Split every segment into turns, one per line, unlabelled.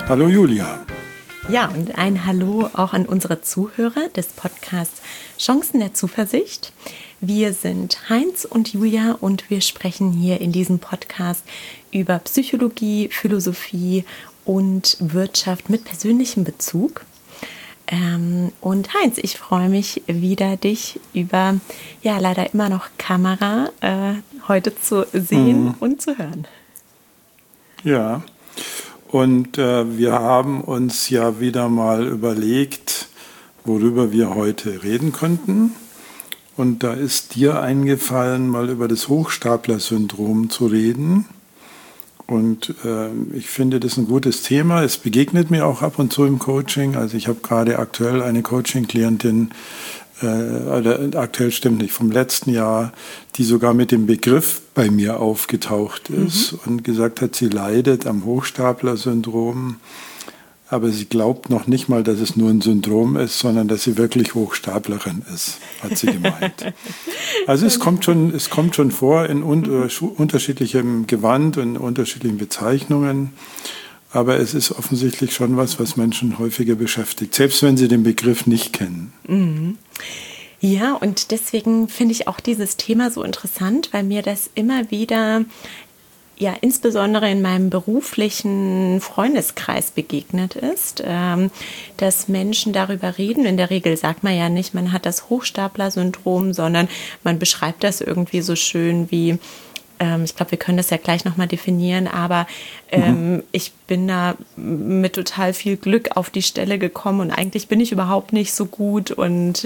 Hallo Julia.
Ja, und ein Hallo auch an unsere Zuhörer des Podcasts Chancen der Zuversicht. Wir sind Heinz und Julia und wir sprechen hier in diesem Podcast über Psychologie, Philosophie und Wirtschaft mit persönlichem Bezug. Und Heinz, ich freue mich wieder, dich über, ja, leider immer noch Kamera heute zu sehen und zu hören.
Ja, und wir haben uns ja wieder mal überlegt, worüber wir heute reden könnten. Und da ist dir eingefallen, mal über das Hochstapler-Syndrom zu reden. Und ich finde, das ist ein gutes Thema. Es begegnet mir auch ab und zu im Coaching. Also ich habe gerade aktuell eine Coaching-Klientin, aktuell stimmt nicht, vom letzten Jahr, die sogar mit dem Begriff bei mir aufgetaucht ist und gesagt hat, sie leidet am Hochstapler-Syndrom. Aber sie glaubt noch nicht mal, dass es nur ein Syndrom ist, sondern dass sie wirklich Hochstaplerin ist, hat sie gemeint. Also es kommt schon vor in unterschiedlichem Gewand und unterschiedlichen Bezeichnungen. Aber es ist offensichtlich schon was Menschen häufiger beschäftigt, selbst wenn sie den Begriff nicht kennen.
Ja, und deswegen finde ich auch dieses Thema so interessant, weil mir das immer wieder, ja, insbesondere in meinem beruflichen Freundeskreis begegnet ist, dass Menschen darüber reden. In der Regel sagt man ja nicht, man hat das Hochstapler-Syndrom, sondern man beschreibt das irgendwie so schön wie, ich glaube, wir können das ja gleich nochmal definieren, aber ich bin da mit total viel Glück auf die Stelle gekommen und eigentlich bin ich überhaupt nicht so gut. Und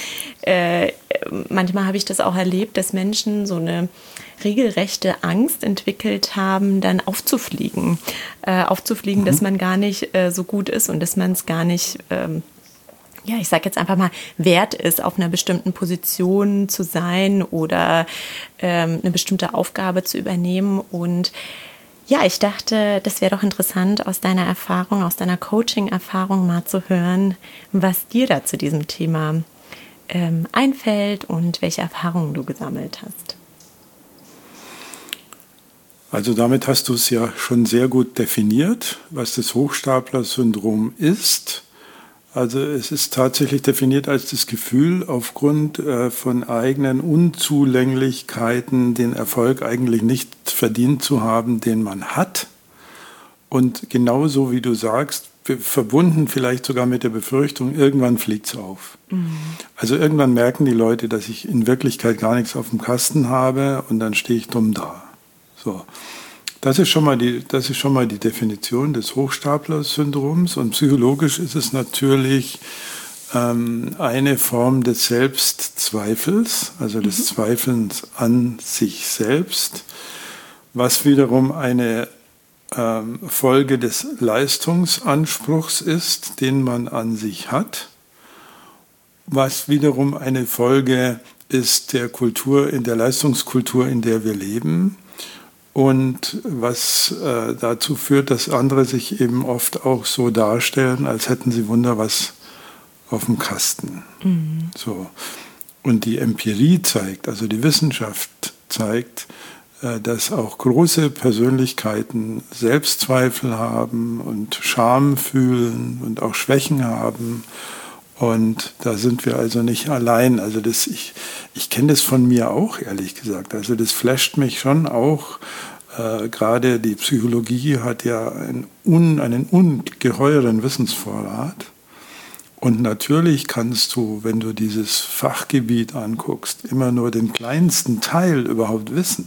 manchmal habe ich das auch erlebt, dass Menschen so eine regelrechte Angst entwickelt haben, dann aufzufliegen, dass man gar nicht so gut ist und dass man es gar nicht ja, ich sage jetzt einfach mal, wert ist, auf einer bestimmten Position zu sein oder eine bestimmte Aufgabe zu übernehmen. Und ja, ich dachte, das wäre doch interessant, aus deiner Erfahrung, aus deiner Coaching-Erfahrung mal zu hören, was dir da zu diesem Thema einfällt und welche Erfahrungen du gesammelt hast.
Also damit hast du es ja schon sehr gut definiert, was das Hochstapler-Syndrom ist. Also es ist tatsächlich definiert als das Gefühl, aufgrund von eigenen Unzulänglichkeiten den Erfolg eigentlich nicht verdient zu haben, den man hat. Und genauso wie du sagst, verbunden vielleicht sogar mit der Befürchtung, irgendwann fliegt es auf. Also irgendwann merken die Leute, dass ich in Wirklichkeit gar nichts auf dem Kasten habe und dann stehe ich dumm da. So. Das ist schon mal die Definition des Hochstapler-Syndroms. Und psychologisch ist es natürlich eine Form des Selbstzweifels, also des Zweifelns an sich selbst, was wiederum eine Folge des Leistungsanspruchs ist, den man an sich hat, was wiederum eine Folge ist der Kultur, in der Leistungskultur, in der wir leben. Und was dazu führt, dass andere sich eben oft auch so darstellen, als hätten sie Wunder was auf dem Kasten. So. Und die Empirie zeigt, also die Wissenschaft zeigt, dass auch große Persönlichkeiten Selbstzweifel haben und Scham fühlen und auch Schwächen haben. Und da sind wir also nicht allein. Also ich kenne das von mir auch, ehrlich gesagt. Also das flasht mich schon auch. Gerade die Psychologie hat ja einen ungeheuren Wissensvorrat. Und natürlich kannst du, wenn du dieses Fachgebiet anguckst, immer nur den kleinsten Teil überhaupt wissen.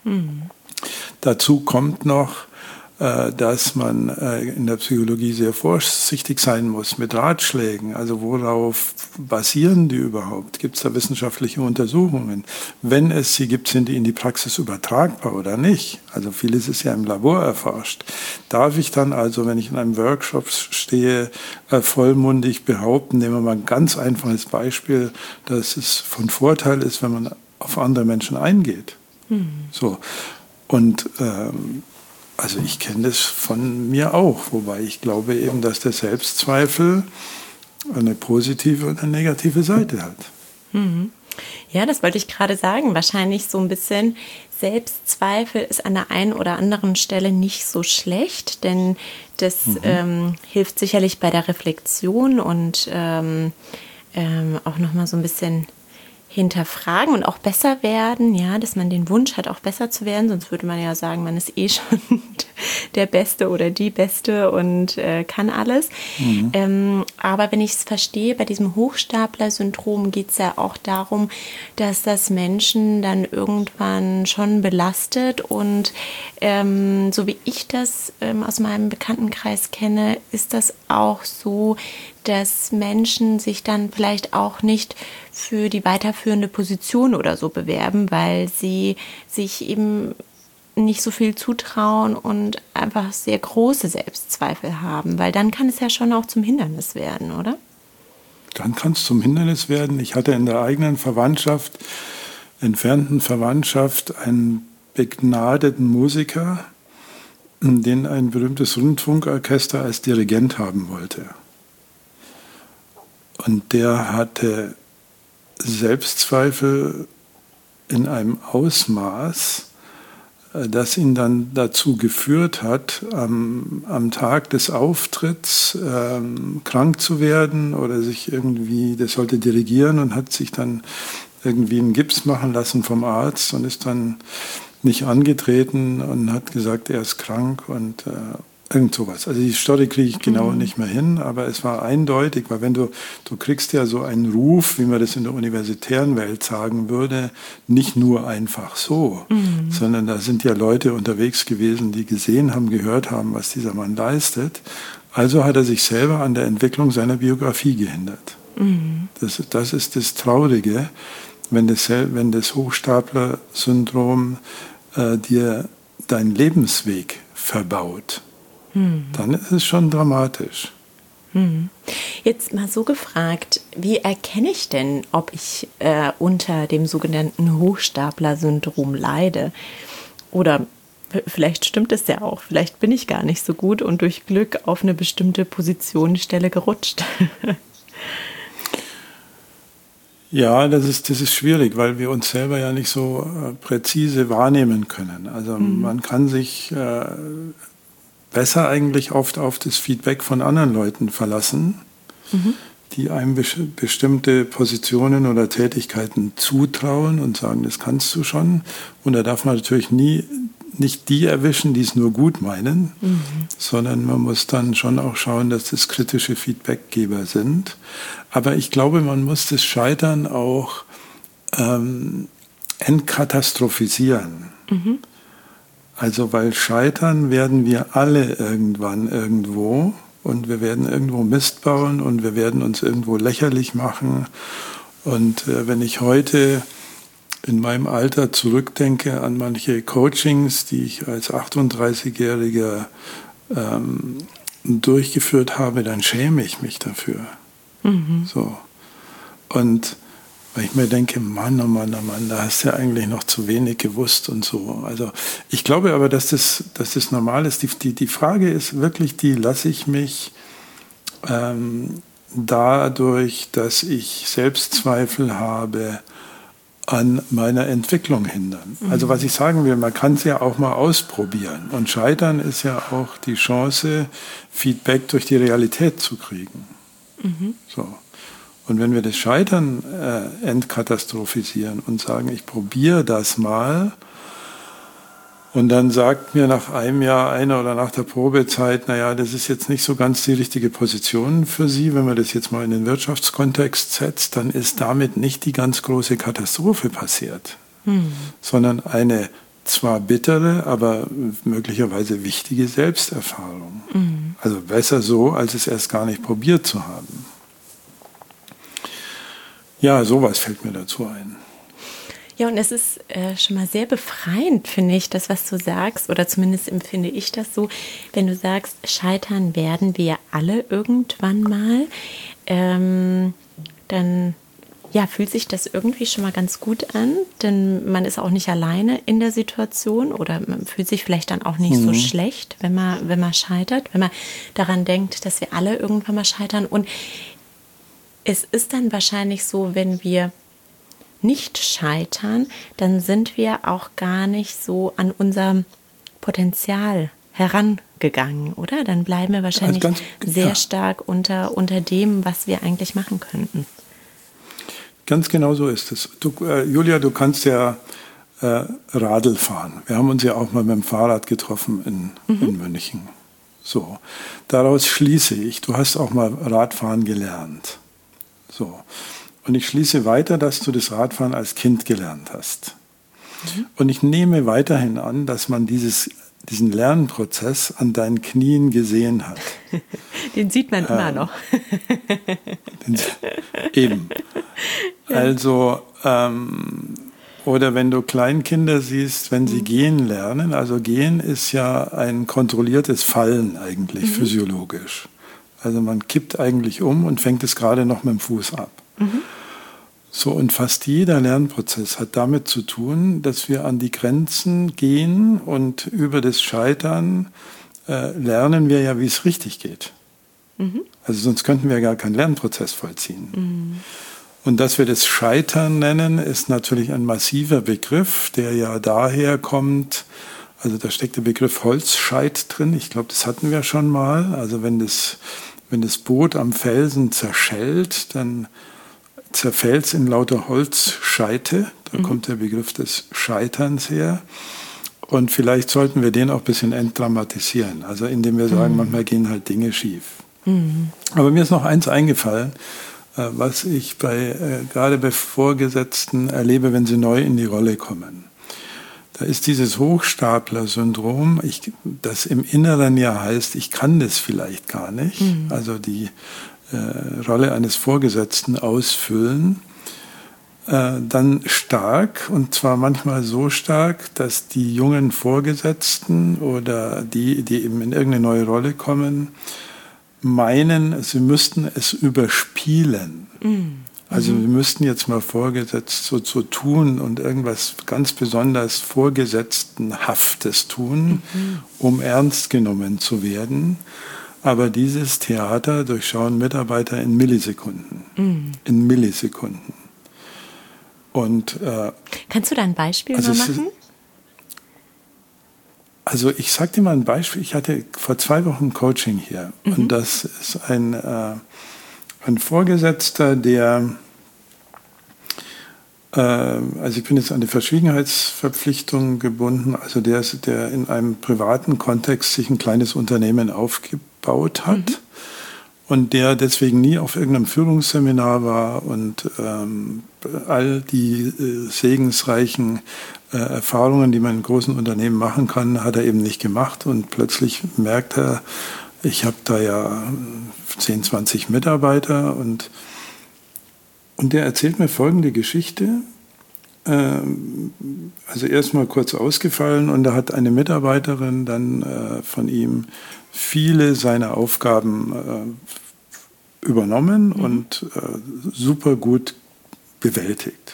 Dazu kommt noch, dass man in der Psychologie sehr vorsichtig sein muss mit Ratschlägen. Also worauf basieren die überhaupt? Gibt es da wissenschaftliche Untersuchungen? Wenn es sie gibt, sind die in die Praxis übertragbar oder nicht? Also vieles ist ja im Labor erforscht. Darf ich dann also, wenn ich in einem Workshop stehe, vollmundig behaupten, nehmen wir mal ein ganz einfaches Beispiel, dass es von Vorteil ist, wenn man auf andere Menschen eingeht? So. Und also ich kenne das von mir auch, wobei ich glaube eben, dass der Selbstzweifel eine positive und eine negative Seite hat.
Ja, das wollte ich gerade sagen. Wahrscheinlich so ein bisschen Selbstzweifel ist an der einen oder anderen Stelle nicht so schlecht, denn das hilft sicherlich bei der Reflexion und auch nochmal so ein bisschen hinterfragen und auch besser werden, ja, dass man den Wunsch hat, auch besser zu werden, sonst würde man ja sagen, man ist eh schon der Beste oder die Beste und kann alles. Aber wenn ich es verstehe, bei diesem Hochstapler-Syndrom geht es ja auch darum, dass das Menschen dann irgendwann schon belastet und so wie ich das aus meinem Bekanntenkreis kenne, ist das auch so, dass Menschen sich dann vielleicht auch nicht für die weiterführende Position oder so bewerben, weil sie sich eben nicht so viel zutrauen und einfach sehr große Selbstzweifel haben, weil dann kann es ja schon auch zum Hindernis werden, oder?
Dann kann es zum Hindernis werden. Ich hatte in der eigenen Verwandtschaft, entfernten Verwandtschaft, einen begnadeten Musiker, den ein berühmtes Rundfunkorchester als Dirigent haben wollte. Und der hatte Selbstzweifel in einem Ausmaß, das ihn dann dazu geführt hat, am Tag des Auftritts krank zu werden oder sich irgendwie, der sollte dirigieren und hat sich dann irgendwie einen Gips machen lassen vom Arzt und ist dann nicht angetreten und hat gesagt, er ist krank und irgend sowas. Also die Story kriege ich genau nicht mehr hin, aber es war eindeutig, weil wenn du kriegst ja so einen Ruf, wie man das in der universitären Welt sagen würde, nicht nur einfach so, sondern da sind ja Leute unterwegs gewesen, die gesehen haben, gehört haben, was dieser Mann leistet. Also hat er sich selber an der Entwicklung seiner Biografie gehindert. Das ist das Traurige, wenn das Hochstapler-Syndrom dir deinen Lebensweg verbaut. Dann ist es schon dramatisch.
Jetzt mal so gefragt, wie erkenne ich denn, ob ich unter dem sogenannten Hochstapler-Syndrom leide? Oder vielleicht stimmt es ja auch, vielleicht bin ich gar nicht so gut und durch Glück auf eine bestimmte Positionsstelle gerutscht.
Ja, das ist schwierig, weil wir uns selber ja nicht so präzise wahrnehmen können. Also man kann sich besser eigentlich oft auf das Feedback von anderen Leuten verlassen, die einem bestimmte Positionen oder Tätigkeiten zutrauen und sagen, das kannst du schon. Und da darf man natürlich nicht die erwischen, die es nur gut meinen, sondern man muss dann schon auch schauen, dass das kritische Feedbackgeber sind. Aber ich glaube, man muss das Scheitern auch entkatastrophisieren. Also weil scheitern werden wir alle irgendwann irgendwo und wir werden irgendwo Mist bauen und wir werden uns irgendwo lächerlich machen. Und wenn ich heute in meinem Alter zurückdenke an manche Coachings, die ich als 38-Jähriger durchgeführt habe, dann schäme ich mich dafür. So. Und weil ich mir denke, Mann, oh Mann, oh Mann, da hast du ja eigentlich noch zu wenig gewusst und so. Also ich glaube aber, dass das normal ist. Die Frage ist wirklich die, lasse ich mich dadurch, dass ich Selbstzweifel habe, an meiner Entwicklung hindern. Also was ich sagen will, man kann es ja auch mal ausprobieren. Und Scheitern ist ja auch die Chance, Feedback durch die Realität zu kriegen. So. Und wenn wir das Scheitern entkatastrophisieren und sagen, ich probiere das mal, und dann sagt mir nach einem Jahr einer oder nach der Probezeit, naja, das ist jetzt nicht so ganz die richtige Position für Sie, wenn man das jetzt mal in den Wirtschaftskontext setzt, dann ist damit nicht die ganz große Katastrophe passiert, sondern eine zwar bittere, aber möglicherweise wichtige Selbsterfahrung. Also besser so, als es erst gar nicht probiert zu haben. Ja, sowas fällt mir dazu ein.
Ja, und es ist schon mal sehr befreiend, finde ich, das, was du sagst, oder zumindest empfinde ich das so, wenn du sagst, scheitern werden wir alle irgendwann mal, dann ja, fühlt sich das irgendwie schon mal ganz gut an, denn man ist auch nicht alleine in der Situation oder man fühlt sich vielleicht dann auch nicht so schlecht, wenn man scheitert, wenn man daran denkt, dass wir alle irgendwann mal scheitern. Und es ist dann wahrscheinlich so, wenn wir nicht scheitern, dann sind wir auch gar nicht so an unser Potenzial herangegangen, oder? Dann bleiben wir wahrscheinlich sehr stark unter dem, was wir eigentlich machen könnten.
Ganz genau so ist es. Julia, du kannst ja Radl fahren. Wir haben uns ja auch mal mit dem Fahrrad getroffen in München. So, daraus schließe ich, du hast auch mal Radfahren gelernt. So. Und ich schließe weiter, dass du das Radfahren als Kind gelernt hast. Und ich nehme weiterhin an, dass man diesen Lernprozess an deinen Knien gesehen hat.
Den sieht man immer noch.
Eben. Ja. Also, oder wenn du Kleinkinder siehst, wenn sie gehen lernen, also gehen ist ja ein kontrolliertes Fallen eigentlich physiologisch. Also man kippt eigentlich um und fängt es gerade noch mit dem Fuß ab. So, und fast jeder Lernprozess hat damit zu tun, dass wir an die Grenzen gehen und über das Scheitern lernen wir ja, wie es richtig geht. Also sonst könnten wir gar keinen Lernprozess vollziehen. Und dass wir das Scheitern nennen, ist natürlich ein massiver Begriff, der ja daher kommt, also da steckt der Begriff Holzscheit drin, ich glaube, das hatten wir schon mal. Also wenn das Boot am Felsen zerschellt, dann zerfällt es in lauter Holzscheite. Da kommt der Begriff des Scheiterns her. Und vielleicht sollten wir den auch ein bisschen entdramatisieren. Also indem wir sagen, manchmal gehen halt Dinge schief. Aber mir ist noch eins eingefallen, was ich gerade bei Vorgesetzten erlebe, wenn sie neu in die Rolle kommen. Da ist dieses Hochstapler-Syndrom, das im Inneren ja heißt, ich kann das vielleicht gar nicht. Also die Rolle eines Vorgesetzten ausfüllen, dann stark, und zwar manchmal so stark, dass die jungen Vorgesetzten oder die eben in irgendeine neue Rolle kommen, meinen, sie müssten es überspielen. Also wir müssten jetzt mal vorgesetzt so tun und irgendwas ganz besonders Vorgesetztenhaftes tun, um ernst genommen zu werden. Aber dieses Theater durchschauen Mitarbeiter in Millisekunden. In Millisekunden. Und,
kannst du da ein Beispiel mal machen?
Also ich sage dir mal ein Beispiel. Ich hatte vor 2 Wochen ein Coaching hier. Und das ist ein Vorgesetzter, der, also ich bin jetzt an die Verschwiegenheitsverpflichtung gebunden, also der in einem privaten Kontext sich ein kleines Unternehmen aufgebaut hat und der deswegen nie auf irgendeinem Führungsseminar war und all die segensreichen Erfahrungen, die man in großen Unternehmen machen kann, hat er eben nicht gemacht und plötzlich merkt er, ich habe da ja 10, 20 Mitarbeiter und der erzählt mir folgende Geschichte. Also erstmal kurz ausgefallen und da hat eine Mitarbeiterin dann von ihm viele seiner Aufgaben übernommen und super gut bewältigt.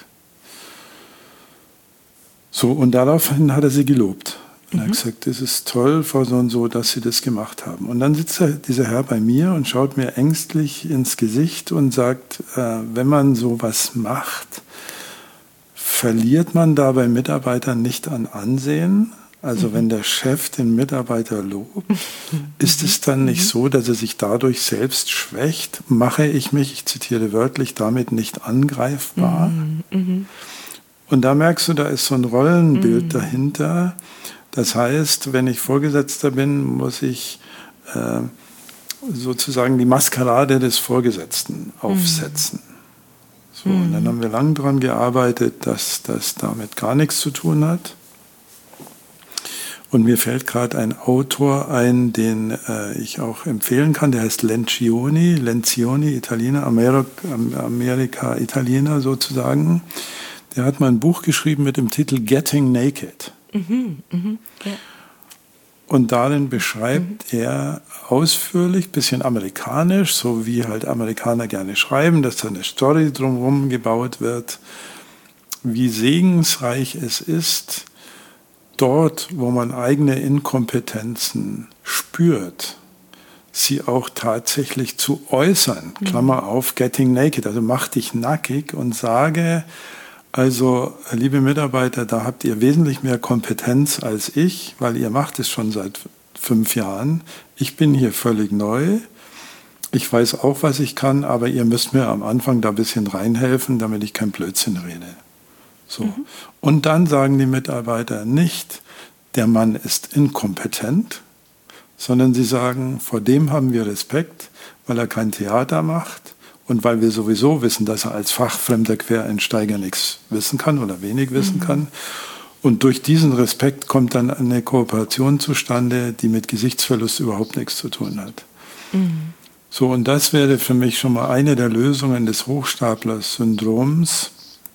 So, und daraufhin hat er sie gelobt. Und er hat gesagt, das ist toll, Frau so und so, dass Sie das gemacht haben. Und dann sitzt dieser Herr bei mir und schaut mir ängstlich ins Gesicht und sagt, wenn man sowas macht, verliert man da bei Mitarbeitern nicht an Ansehen? Also wenn der Chef den Mitarbeiter lobt, ist es dann nicht so, dass er sich dadurch selbst schwächt? Mache ich mich, ich zitiere wörtlich, damit nicht angreifbar? Und da merkst du, da ist so ein Rollenbild dahinter. Das heißt, wenn ich Vorgesetzter bin, muss ich sozusagen die Maskerade des Vorgesetzten aufsetzen. So, und dann haben wir lange daran gearbeitet, dass das damit gar nichts zu tun hat. Und mir fällt gerade ein Autor ein, den ich auch empfehlen kann, der heißt Lencioni, Italiener, Amerika Italiener sozusagen. Der hat mal ein Buch geschrieben mit dem Titel Getting Naked. Ja. Und darin beschreibt er ausführlich, bisschen amerikanisch, so wie halt Amerikaner gerne schreiben, dass da eine Story drumherum gebaut wird, wie segensreich es ist, dort, wo man eigene Inkompetenzen spürt, sie auch tatsächlich zu äußern. Klammer auf, getting naked, also mach dich nackig und sage, Also, liebe Mitarbeiter, da habt ihr wesentlich mehr Kompetenz als ich, weil ihr macht es schon seit 5 Jahren. Ich bin hier völlig neu. Ich weiß auch, was ich kann, aber ihr müsst mir am Anfang da ein bisschen reinhelfen, damit ich kein Blödsinn rede. So. Und dann sagen die Mitarbeiter nicht, der Mann ist inkompetent, sondern sie sagen, vor dem haben wir Respekt, weil er kein Theater macht und weil wir sowieso wissen, dass er als fachfremder Quereinsteiger nichts wissen kann oder wenig wissen kann. Und durch diesen Respekt kommt dann eine Kooperation zustande, die mit Gesichtsverlust überhaupt nichts zu tun hat. So, und das wäre für mich schon mal eine der Lösungen des Hochstapler-Syndroms,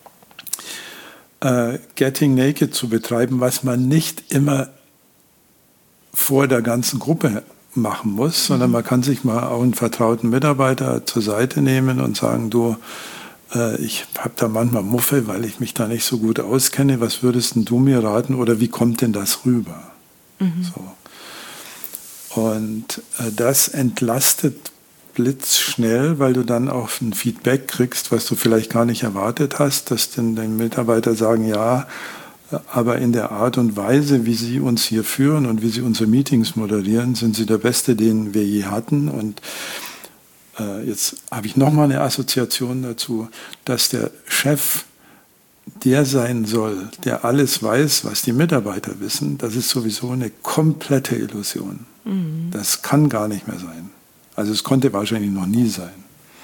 Getting Naked zu betreiben, was man nicht immer vor der ganzen Gruppe machen muss, sondern man kann sich mal auch einen vertrauten Mitarbeiter zur Seite nehmen und sagen, du, ich habe da manchmal Muffe, weil ich mich da nicht so gut auskenne, was würdest denn du mir raten oder wie kommt denn das rüber? So. Und das entlastet blitzschnell, weil du dann auch ein Feedback kriegst, was du vielleicht gar nicht erwartet hast, dass dann deine Mitarbeiter sagen, ja, aber in der Art und Weise, wie sie uns hier führen und wie sie unsere Meetings moderieren, sind sie der Beste, den wir je hatten. Und jetzt habe ich nochmal eine Assoziation dazu, dass der Chef der sein soll, der alles weiß, was die Mitarbeiter wissen. Das ist sowieso eine komplette Illusion. Das kann gar nicht mehr sein. Also es konnte wahrscheinlich noch nie sein.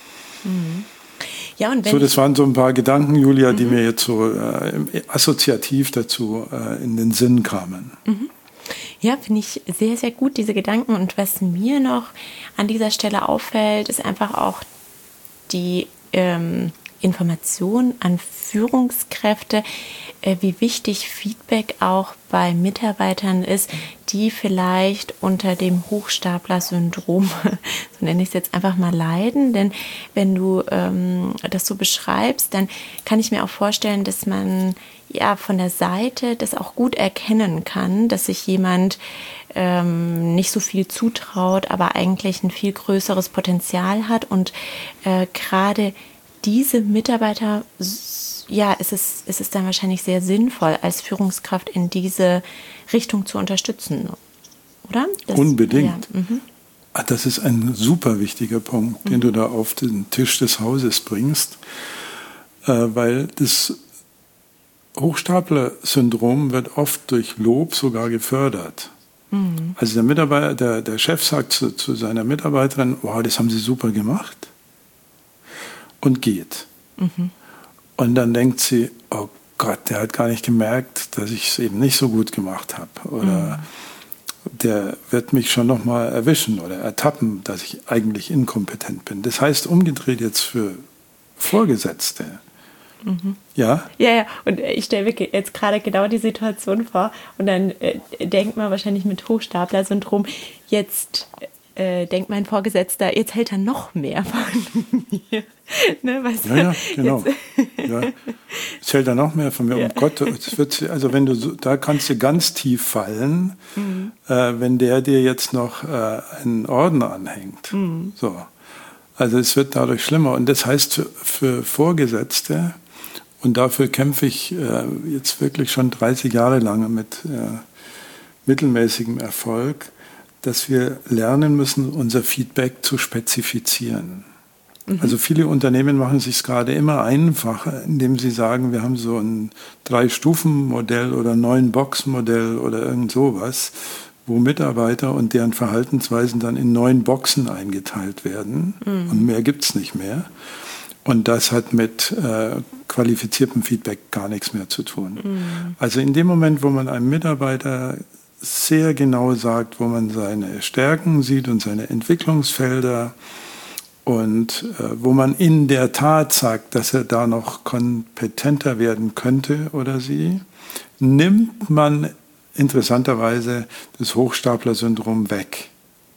Ja, und wenn
so, das waren so ein paar Gedanken, Julia, die mir jetzt so assoziativ dazu in den Sinn kamen.
Ja, finde ich sehr, sehr gut, diese Gedanken. Und was mir noch an dieser Stelle auffällt, ist einfach auch die Information an Führungskräfte, wie wichtig Feedback auch bei Mitarbeitern ist, die vielleicht unter dem Hochstapler-Syndrom, so nenne ich es jetzt einfach mal, leiden. Denn wenn du das so beschreibst, dann kann ich mir auch vorstellen, dass man ja von der Seite das auch gut erkennen kann, dass sich jemand nicht so viel zutraut, aber eigentlich ein viel größeres Potenzial hat. Und gerade diese Mitarbeiter, ja, ist es dann wahrscheinlich sehr sinnvoll, als Führungskraft in diese Richtung zu unterstützen, oder?
Unbedingt.
Ja,
das ist ein super wichtiger Punkt, den du da auf den Tisch des Hauses bringst, weil das Hochstapler-Syndrom wird oft durch Lob sogar gefördert. Also der Mitarbeiter, der Chef sagt zu seiner Mitarbeiterin, wow, das haben Sie super gemacht, und geht. Und dann denkt sie, oh Gott, der hat gar nicht gemerkt, dass ich es eben nicht so gut gemacht habe. Oder der wird mich schon nochmal erwischen oder ertappen, dass ich eigentlich inkompetent bin. Das heißt umgedreht jetzt für Vorgesetzte. Ja?
Ja. Und ich stelle mir jetzt gerade genau die Situation vor und dann denkt man wahrscheinlich mit Hochstapler-Syndrom, jetzt denkt mein Vorgesetzter, jetzt hält er noch mehr von mir. Ne, weißt du?
Ja, genau. Ja. Jetzt hält er noch mehr von mir. Ja. Oh Gott, also wenn du da kannst du ganz tief fallen, wenn der dir jetzt noch einen Orden anhängt. So. Also es wird dadurch schlimmer. Und das heißt für Vorgesetzte, und dafür kämpfe ich jetzt wirklich schon 30 Jahre lang mit mittelmäßigem Erfolg, dass wir lernen müssen, unser Feedback zu spezifizieren. Also viele Unternehmen machen es sich gerade immer einfacher, indem sie sagen, wir haben so ein 3-Stufen-Modell oder 9-Box-Modell oder irgend sowas, wo Mitarbeiter und deren Verhaltensweisen dann in 9 Boxen eingeteilt werden. Und mehr gibt es nicht mehr. Und das hat mit qualifiziertem Feedback gar nichts mehr zu tun. Also in dem Moment, wo man einem Mitarbeiter sehr genau sagt, wo man seine Stärken sieht und seine Entwicklungsfelder und wo man in der Tat sagt, dass er da noch kompetenter werden könnte oder sie, nimmt man interessanterweise das Hochstapler-Syndrom weg.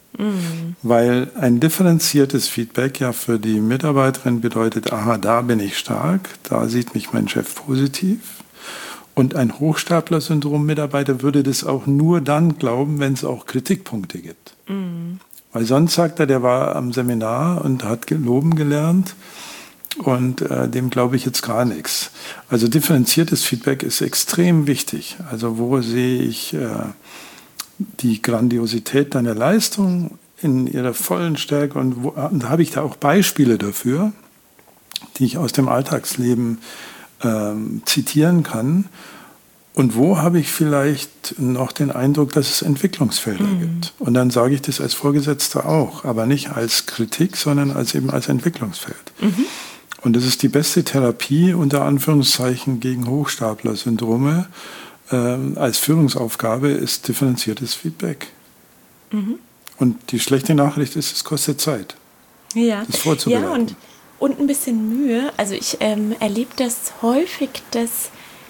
Weil ein differenziertes Feedback ja für die Mitarbeiterin bedeutet, aha, da bin ich stark, da sieht mich mein Chef positiv. Und ein Hochstapler-Syndrom-Mitarbeiter würde das auch nur dann glauben, wenn es auch Kritikpunkte gibt. Weil sonst sagt er, der war am Seminar und hat loben gelernt. und dem glaube ich jetzt gar nichts. Also differenziertes Feedback ist extrem wichtig. Also wo sehe ich die Grandiosität deiner Leistung in ihrer vollen Stärke und habe ich da auch Beispiele dafür, die ich aus dem Alltagsleben zitieren kann. Und wo habe ich vielleicht noch den Eindruck, dass es Entwicklungsfelder gibt? Und dann sage ich das als Vorgesetzter auch, aber nicht als Kritik, sondern eben als Entwicklungsfeld. Und das ist die beste Therapie unter Anführungszeichen gegen Hochstapler-Syndrome. Als Führungsaufgabe ist differenziertes Feedback. Und die schlechte Nachricht ist, es kostet Zeit, das vorzubereiten.
Ja, und ein bisschen Mühe. Also ich erlebe das häufig, dass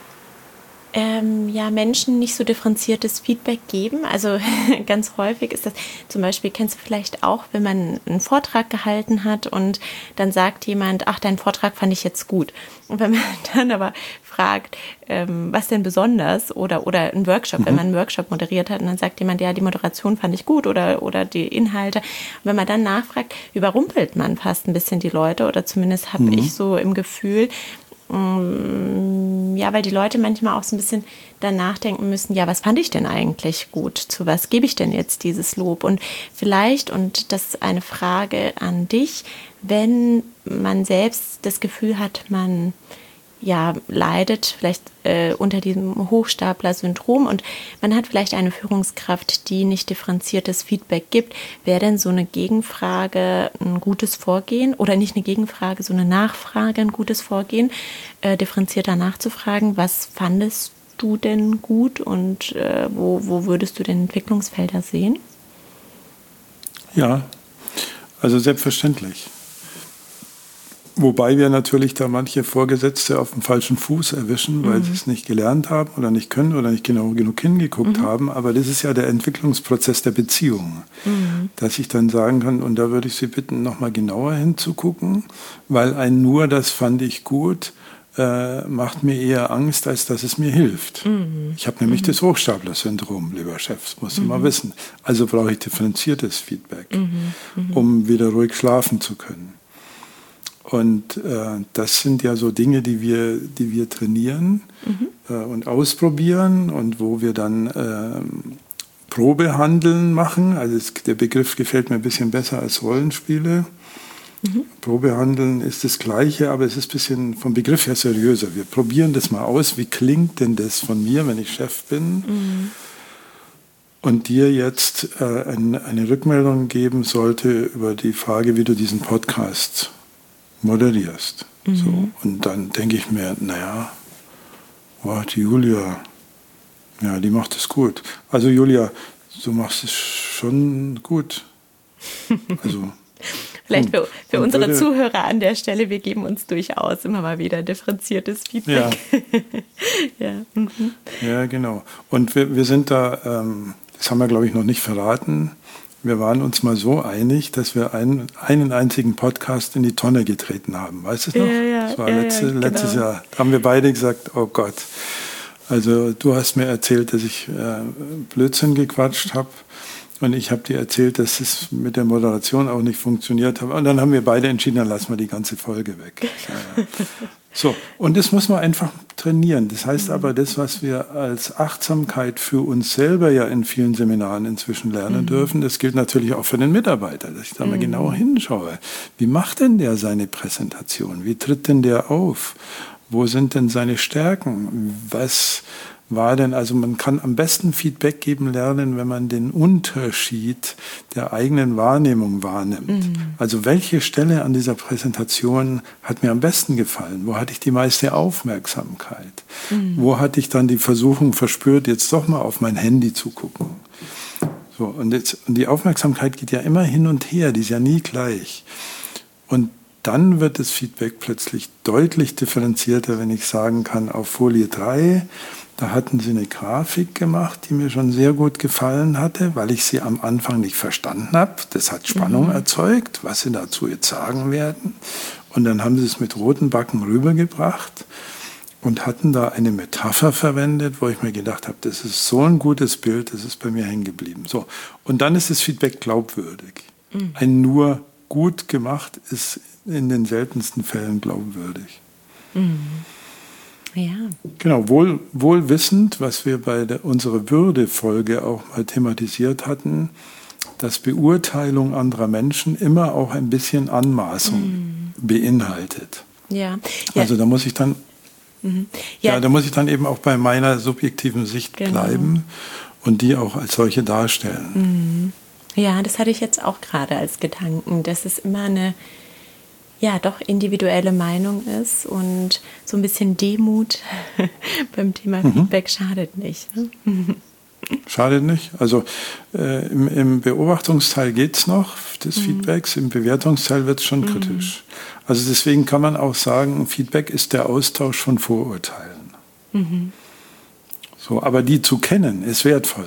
Menschen nicht so differenziertes Feedback geben. Also ganz häufig ist das, zum Beispiel kennst du vielleicht auch, wenn man einen Vortrag gehalten hat und dann sagt jemand, ach, deinen Vortrag fand ich jetzt gut. Und wenn man dann aber fragt, was denn besonders oder einen Workshop, wenn man einen Workshop moderiert hat und dann sagt jemand, ja, die Moderation fand ich gut oder die Inhalte. Und wenn man dann nachfragt, überrumpelt man fast ein bisschen die Leute oder zumindest habe ich so im Gefühl, ja, weil die Leute manchmal auch so ein bisschen dann nachdenken müssen, ja, was fand ich denn eigentlich gut? Zu was gebe ich denn jetzt dieses Lob? Und vielleicht, und das ist eine Frage an dich, wenn man selbst das Gefühl hat, man leidet vielleicht unter diesem Hochstapler-Syndrom und man hat vielleicht eine Führungskraft, die nicht differenziertes Feedback gibt. Wäre denn so eine Gegenfrage ein gutes Vorgehen oder nicht eine Gegenfrage, so eine Nachfrage ein gutes Vorgehen, differenzierter nachzufragen, was fandest du denn gut und wo würdest du denn Entwicklungsfelder sehen?
Ja, also selbstverständlich. Wobei wir natürlich da manche Vorgesetzte auf dem falschen Fuß erwischen, weil sie es nicht gelernt haben oder nicht können oder nicht genau genug hingeguckt haben. Aber das ist ja der Entwicklungsprozess der Beziehung, dass ich dann sagen kann, und da würde ich Sie bitten, nochmal genauer hinzugucken, weil ein nur, das fand ich gut, macht mir eher Angst, als dass es mir hilft. Ich habe nämlich das Hochstapler-Syndrom, lieber Chef, das muss ich mal wissen. Also brauche ich differenziertes Feedback, um wieder ruhig schlafen zu können. Und das sind ja so Dinge, die wir trainieren und ausprobieren und wo wir dann Probehandeln machen. Also der Begriff gefällt mir ein bisschen besser als Rollenspiele. Probehandeln ist das Gleiche, aber es ist ein bisschen vom Begriff her seriöser. Wir probieren das mal aus. Wie klingt denn das von mir, wenn ich Chef bin? Und dir jetzt eine Rückmeldung geben sollte über die Frage, wie du diesen Podcast moderierst. So. Und dann denke ich mir, naja, die Julia, ja, die macht es gut. Also Julia, du machst es schon gut. Also,
vielleicht für unsere Zuhörer an der Stelle, wir geben uns durchaus immer mal wieder differenziertes Feedback.
Ja, genau. Und wir sind da, das haben wir glaube ich noch nicht verraten, wir waren uns mal so einig, dass wir einen einzigen Podcast in die Tonne getreten haben. Weißt du es noch? Das war letztes Jahr. Da haben wir beide gesagt, oh Gott. Also du hast mir erzählt, dass ich Blödsinn gequatscht habe. Und ich habe dir erzählt, dass es mit der Moderation auch nicht funktioniert hat. Und dann haben wir beide entschieden, dann lassen wir die ganze Folge weg. So, und das muss man einfach trainieren. Das heißt aber, das, was wir als Achtsamkeit für uns selber ja in vielen Seminaren inzwischen lernen dürfen, das gilt natürlich auch für den Mitarbeiter, dass ich da mal genauer hinschaue. Wie macht denn der seine Präsentation? Wie tritt denn der auf? Wo sind denn seine Stärken? Was war denn, also man kann am besten Feedback geben lernen, wenn man den Unterschied der eigenen Wahrnehmung wahrnimmt. Also welche Stelle an dieser Präsentation hat mir am besten gefallen? Wo hatte ich die meiste Aufmerksamkeit? Wo hatte ich dann die Versuchung verspürt, jetzt doch mal auf mein Handy zu gucken? So, und die Aufmerksamkeit geht ja immer hin und her, die ist ja nie gleich. Und dann wird das Feedback plötzlich deutlich differenzierter, wenn ich sagen kann, auf Folie 3, da hatten sie eine Grafik gemacht, die mir schon sehr gut gefallen hatte, weil ich sie am Anfang nicht verstanden habe. Das hat Spannung erzeugt, was sie dazu jetzt sagen werden. Und dann haben sie es mit roten Backen rübergebracht und hatten da eine Metapher verwendet, wo ich mir gedacht habe, das ist so ein gutes Bild, das ist bei mir hängen geblieben. So. Und dann ist das Feedback glaubwürdig. Ein nur gut gemacht ist in den seltensten Fällen glaubwürdig.
Ja.
Genau, wohl wissend, was wir bei unserer Würde-Folge auch mal thematisiert hatten, dass Beurteilung anderer Menschen immer auch ein bisschen Anmaßung beinhaltet.
Ja.
Also da muss ich dann, da muss ich dann eben auch bei meiner subjektiven Sicht bleiben und die auch als solche darstellen.
Ja, das hatte ich jetzt auch gerade als Gedanken, dass es immer eine doch individuelle Meinung ist und so ein bisschen Demut beim Thema Feedback schadet nicht. Ne?
Schadet nicht. Also im Beobachtungsteil geht es noch des Feedbacks, im Bewertungsteil wird es schon kritisch. Also deswegen kann man auch sagen, Feedback ist der Austausch von Vorurteilen. So, aber die zu kennen, ist wertvoll.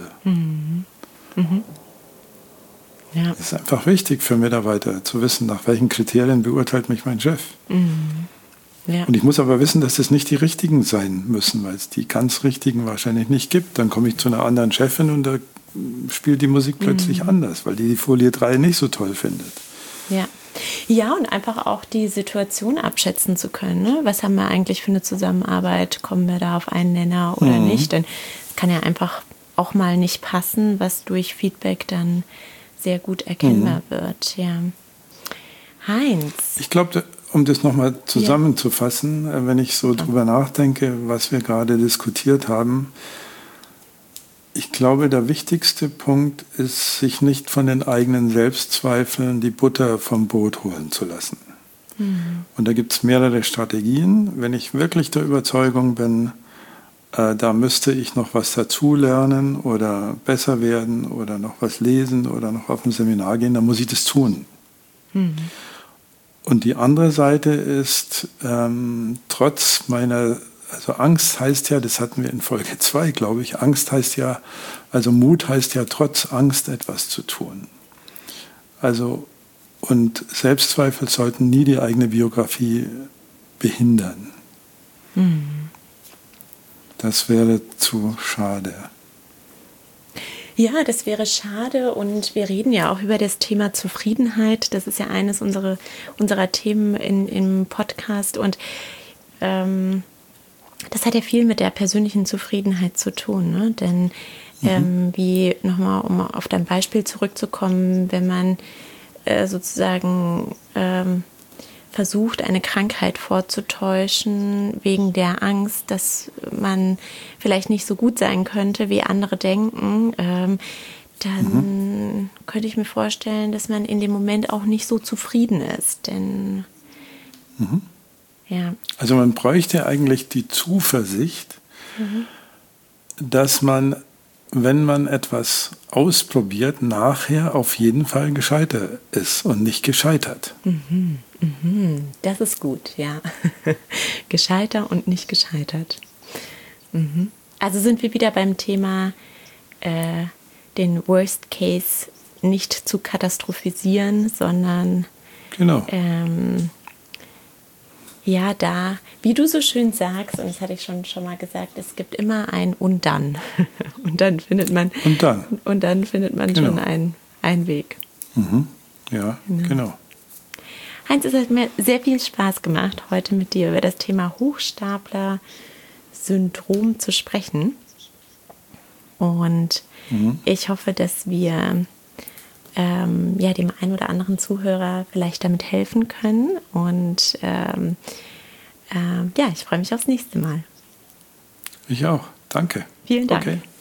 Ja.
Es ist einfach wichtig für Mitarbeiter zu wissen, nach welchen Kriterien beurteilt mich mein Chef.
Ja.
Und ich muss aber wissen, dass das nicht die richtigen sein müssen, weil es die ganz richtigen wahrscheinlich nicht gibt. Dann komme ich zu einer anderen Chefin und da spielt die Musik plötzlich anders, weil die Folie 3 nicht so toll findet.
Ja. Ja, und einfach auch die Situation abschätzen zu können. Ne? Was haben wir eigentlich für eine Zusammenarbeit? Kommen wir da auf einen Nenner oder nicht? Denn es kann ja einfach auch mal nicht passen, was durch Feedback dann sehr gut erkennbar wird. Ja. Heinz.
Ich glaube, um das nochmal zusammenzufassen, wenn ich so drüber nachdenke, was wir gerade diskutiert haben, ich glaube, der wichtigste Punkt ist, sich nicht von den eigenen Selbstzweifeln die Butter vom Brot holen zu lassen. Und da gibt es mehrere Strategien. Wenn ich wirklich der Überzeugung bin, da müsste ich noch was dazulernen oder besser werden oder noch was lesen oder noch auf ein Seminar gehen, dann muss ich das tun. Und die andere Seite ist, trotz meiner, also Angst heißt ja, das hatten wir in Folge 2, glaube ich, Angst heißt ja, also Mut heißt ja trotz Angst etwas zu tun. Also, und Selbstzweifel sollten nie die eigene Biografie behindern. Das wäre zu schade.
Ja, das wäre schade und wir reden ja auch über das Thema Zufriedenheit. Das ist ja eines unserer Themen im Podcast und das hat ja viel mit der persönlichen Zufriedenheit zu tun, ne? Denn wie nochmal, um auf dein Beispiel zurückzukommen, wenn man sozusagen versucht, eine Krankheit vorzutäuschen, wegen der Angst, dass man vielleicht nicht so gut sein könnte, wie andere denken, dann könnte ich mir vorstellen, dass man in dem Moment auch nicht so zufrieden ist. Denn ja.
Also man bräuchte eigentlich die Zuversicht, dass man, wenn man etwas ausprobiert, nachher auf jeden Fall gescheitert ist und nicht gescheitert.
Das ist gut, ja. Gescheiter und nicht gescheitert. Also sind wir wieder beim Thema, den Worst Case nicht zu katastrophisieren, sondern
Genau.
Ja, da, wie du so schön sagst, und das hatte ich schon mal gesagt, es gibt immer ein und dann. Und dann findet man, schon einen Weg.
Ja, genau.
Heinz, es hat mir sehr viel Spaß gemacht, heute mit dir über das Thema Hochstapler-Syndrom zu sprechen. Und ich hoffe, dass wir dem einen oder anderen Zuhörer vielleicht damit helfen können. Und ich freue mich aufs nächste Mal.
Ich auch. Danke.
Vielen Dank.
Okay.